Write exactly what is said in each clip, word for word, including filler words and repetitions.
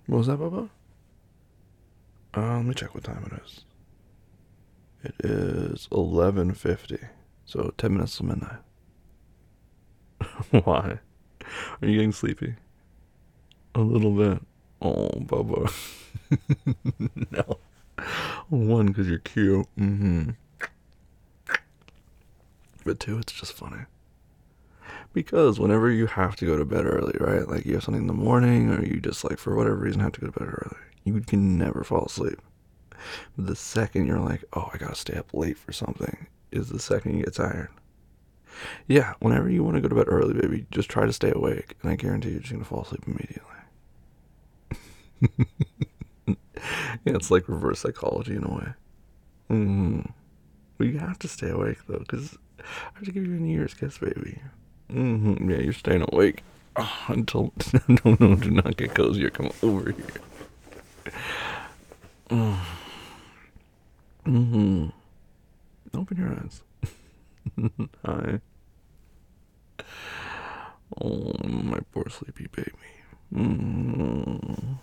What was that, Bubba? Uh, let me check what time it is. It is eleven fifty, so ten minutes till midnight. Why? Are you getting sleepy? A little bit. Oh, Bubba. No. One, because you're cute. Mm-hmm. But two, it's just funny. Because whenever you have to go to bed early, right? Like you have something in the morning, or you just, like, for whatever reason, have to go to bed early, you can never fall asleep. But the second you're like, oh, I gotta stay up late for something, is the second you get tired. Yeah, whenever you want to go to bed early, baby, just try to stay awake, and I guarantee you're just gonna fall asleep immediately. Yeah, it's like reverse psychology in a way. Mm-hmm. But you have to stay awake though, because I have to give you a New Year's kiss, baby. Mm-hmm. Yeah, you're staying awake oh, until no, no, do not get cozy or come over here. Mm-hmm. Open your eyes. Hi. Oh, my poor sleepy baby. Mm-hmm.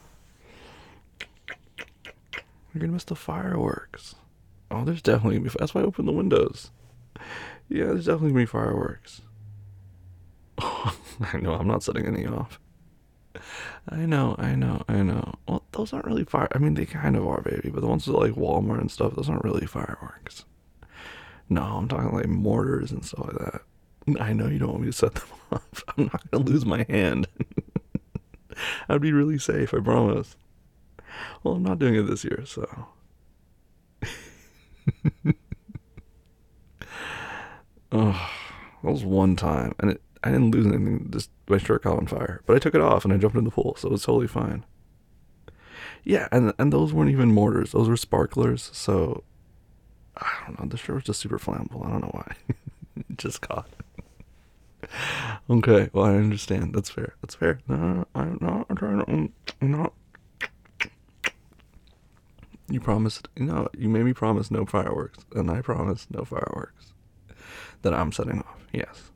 You're gonna miss the fireworks. Oh, there's definitely gonna be. That's why I opened the windows. Yeah, there's definitely gonna be fireworks. Oh, I know. I'm not setting any off. I know. I know. I know. Well, those aren't really fire. I mean, they kind of are, baby. But the ones at like Walmart and stuff, those aren't really fireworks. No, I'm talking like mortars and stuff like that. I know you don't want me to set them off. I'm not gonna lose my hand. I'd be really safe. I promise. Well, I'm not doing it this year, so. Oh, that was one time, and it, I didn't lose anything. Just my shirt caught on fire, but I took it off and I jumped in the pool, so it was totally fine. Yeah, and and those weren't even mortars; those were sparklers. So I don't know. The shirt was just super flammable. I don't know why. It just caught. Okay, well I understand. That's fair. That's fair. No, I'm not I'm trying to. I'm not. You promised. No, you made me promise no fireworks, and I promised no fireworks that I'm setting off. Yes.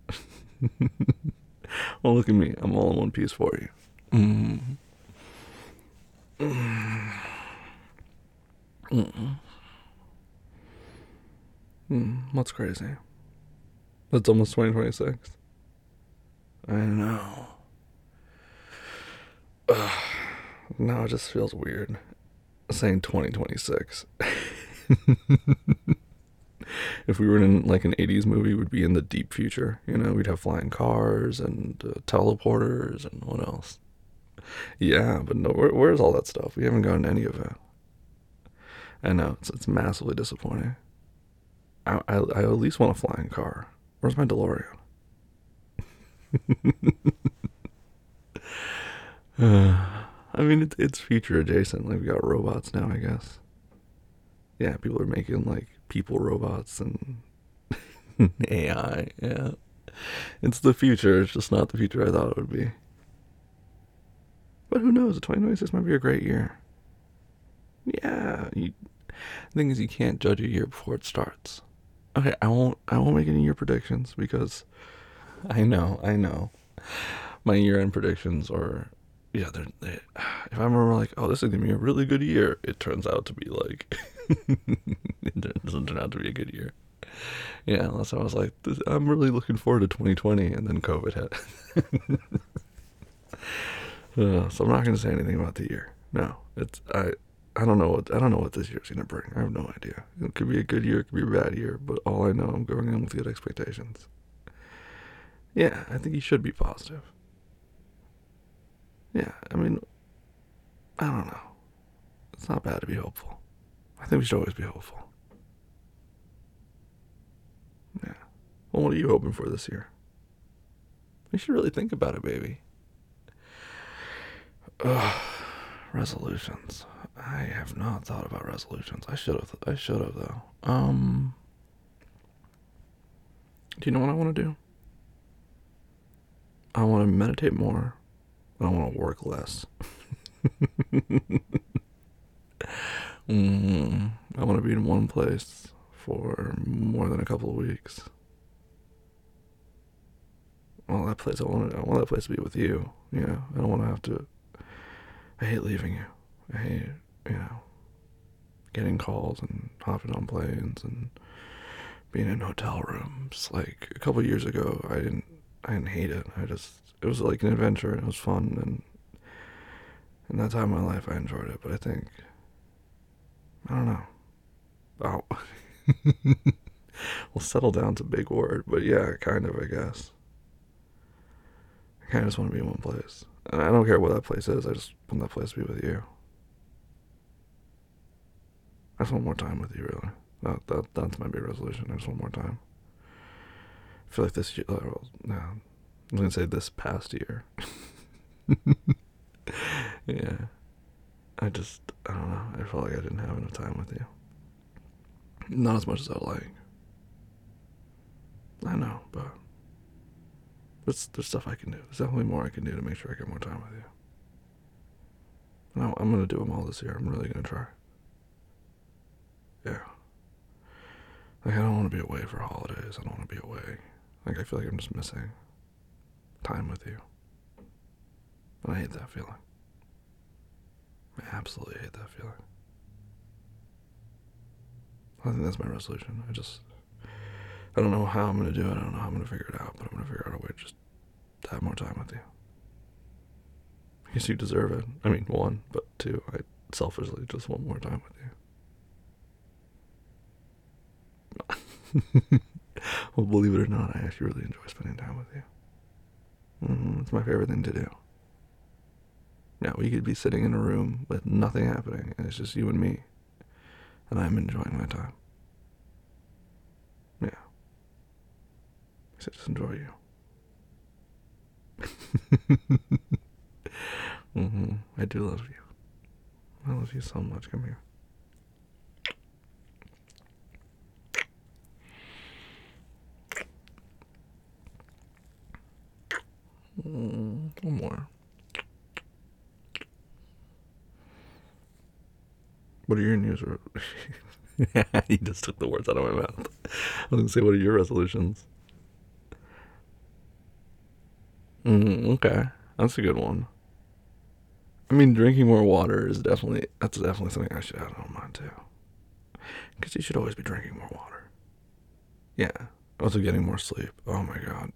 Well, look at me. I'm all in one piece for you. Mm. Mm. Mm. Mm. What's crazy? It's almost twenty twenty-six. I know. Ugh. Now it just feels weird saying twenty twenty-six. If we were in like an eighties movie, we'd be in the deep future. You know, we'd have flying cars and uh, teleporters and what else? Yeah, but no, where, where's all that stuff? We haven't gotten any of it. I know it's it's massively disappointing. I I, I at least want a flying car. Where's my DeLorean? Uh, I mean, it, it's future adjacent. Like we got robots now, I guess. Yeah, people are making like people robots and A I. Yeah, it's the future. It's just not the future I thought it would be. But who knows? twenty twenty-six might be a great year. Yeah. You, the thing is, you can't judge a year before it starts. Okay, I won't. I won't make any year predictions because I know. I know. My year-end predictions are, yeah. They're. They, if I remember, like, oh, this is gonna be a really good year, it turns out to be like, it doesn't turn out to be a good year. Yeah, unless I was like, this, I'm really looking forward to twenty twenty, and then COVID hit. Uh, so I'm not gonna say anything about the year. No, it's I. I don't know what I don't know what this year's gonna bring. I have no idea. It could be a good year, it could be a bad year, but all I know, I'm going in with good expectations. Yeah, I think you should be positive. Yeah, I mean, I don't know. It's not bad to be hopeful. I think we should always be hopeful. Yeah. Well, what are you hoping for this year? You should really think about it, baby. Ugh, resolutions. I have not thought about resolutions. I should have. I should have though. Um, do you know what I want to do? I want to meditate more, and I want to work less. mm, I want to be in one place for more than a couple of weeks. Well, that place I want. I want that place to be with you. You know, I don't want to have to I hate leaving you. I hate, you know, getting calls and hopping on planes and being in hotel rooms. Like a couple years ago, I didn't, I didn't hate it. I just, it was like an adventure and it was fun, and in that time of my life, I enjoyed it. But I think, I don't know. Oh, well, settle down's a big word, but yeah, kind of, I guess. I kind of just want to be in one place, and I don't care what that place is. I just want that place to be with you. I just want more time with you, really. That, that that's my big resolution. I just want more time. I feel like this year, well, no, I was gonna say this past year. Yeah, I just, I don't know. I felt like I didn't have enough time with you. Not as much as I like. I know, but there's, there's stuff I can do. There's definitely more I can do to make sure I get more time with you. No, I'm gonna do them all this year. I'm really gonna try. Yeah. Like, I don't want to be away for holidays. I don't want to be away. Like, I feel like I'm just missing time with you. And I hate that feeling. I absolutely hate that feeling. I think that's my resolution. I just, I don't know how I'm going to do it. I don't know how I'm going to figure it out, but I'm going to figure out a way to just have more time with you. Because you deserve it. I mean, one, but two, I selfishly just want more time with you. Well, believe it or not, I actually really enjoy spending time with you. Mm-hmm. It's my favorite thing to do. Now, we could be sitting in a room with nothing happening, and it's just you and me, and I'm enjoying my time. Yeah. I just enjoy you. Mm-hmm. I do love you. I love you so much. Come here. Mm, one more. What are your news? You just took the words out of my mouth. I was going to say, what are your resolutions? Mm, okay. That's a good one. I mean, drinking more water is definitely, that's definitely something I should add on mine too. Because you should always be drinking more water. Yeah. Also getting more sleep. Oh my god.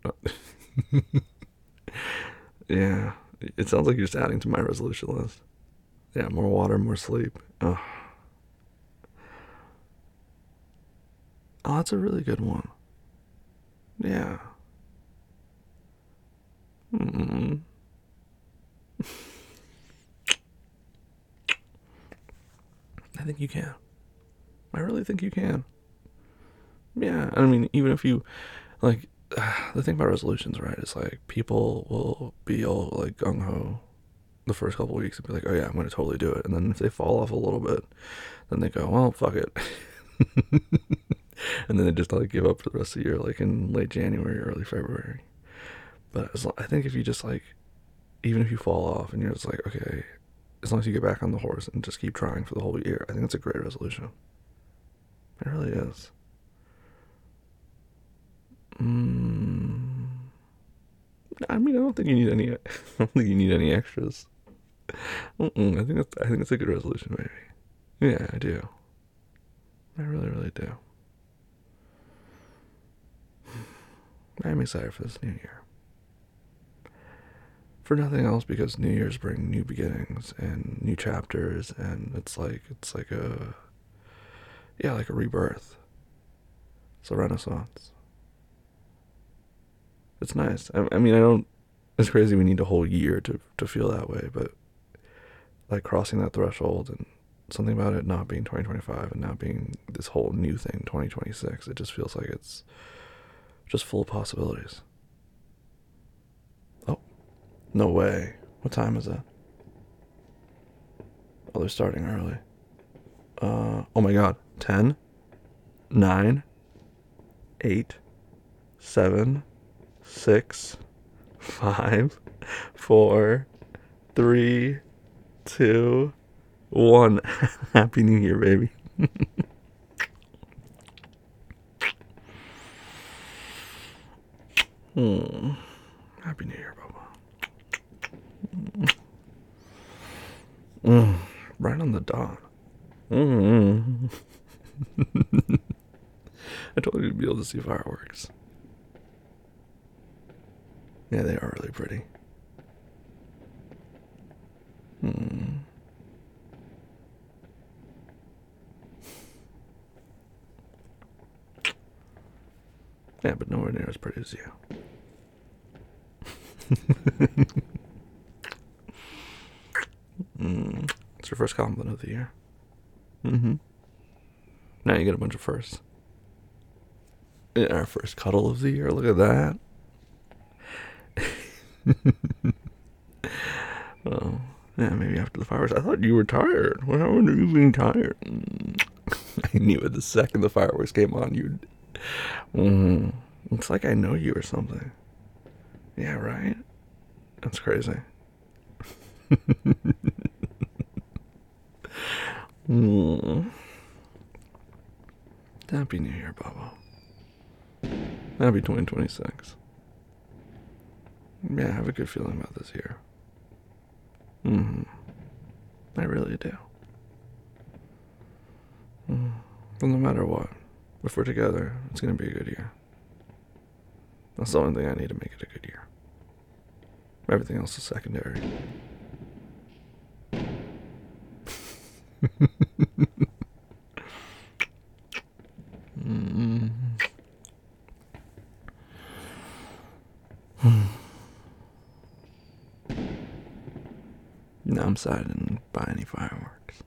Yeah. It sounds like you're just adding to my resolution list. Yeah, more water, more sleep. Oh, oh that's a really good one. Yeah. Mm. I think you can. I really think you can. Yeah, I mean, even if you, like, the thing about resolutions, right, is like people will be all like gung ho the first couple of weeks and be like, oh yeah, I'm going to totally do it. And then if they fall off a little bit, then they go, well, fuck it. And then they just like give up for the rest of the year, like in late January, early February. But as long, I think if you just like, even if you fall off and you're just like, okay, as long as you get back on the horse and just keep trying for the whole year, I think that's a great resolution. It really is. Mm, I mean, I don't think you need any. I don't think you need any extras. Mm-mm, I think that's. I think it's a good resolution, baby. Yeah, I do. I really, really do. I'm excited for this new year. For nothing else, because New Year's bring new beginnings and new chapters, and it's like it's like a yeah, like a rebirth. It's a renaissance. It's nice. I, I mean, I don't. It's crazy. We need a whole year to to feel that way, but like crossing that threshold and something about it not being twenty twenty-five and not being this whole new thing twenty twenty-six. It just feels like it's just full of possibilities. Oh, no way. What time is it? Oh, they're starting early. Uh, oh my god. ten, nine, eight, seven, six, five, four, three, two, one. Happy New Year, baby. Hmm. Happy New Year, Bubba. Mm, right on the dot. Mm. I told you to be able to see fireworks. Yeah, they are really pretty. Hmm. Yeah, but nowhere near as pretty as you. Mm. It's your first compliment of the year. Mm-hmm. Now you get a bunch of firsts. Yeah, our first cuddle of the year. Look at that. Oh, yeah, maybe after the fireworks. I thought you were tired. When are you being tired? Mm. I knew it the second the fireworks came on. You'd. Mm. It's like I know you or something. Yeah, right? That's crazy. Mm. Happy New Year, Bobo. Happy twenty twenty-six. Yeah, I have a good feeling about this year. Mm-hmm. I really do. Mm. Well, no matter what, if we're together, it's gonna be a good year. That's the only thing I need to make it a good year. Everything else is secondary. Mm. Now I'm sad I didn't buy any fireworks.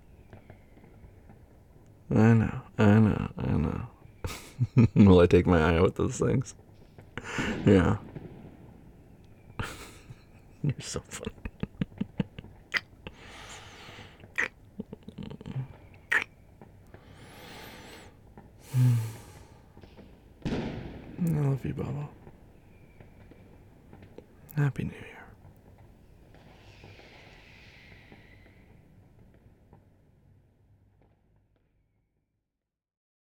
I know, I know, I know. Will I take my eye out with those things? Yeah. You're so funny. I love you, Bubba. Happy New Year.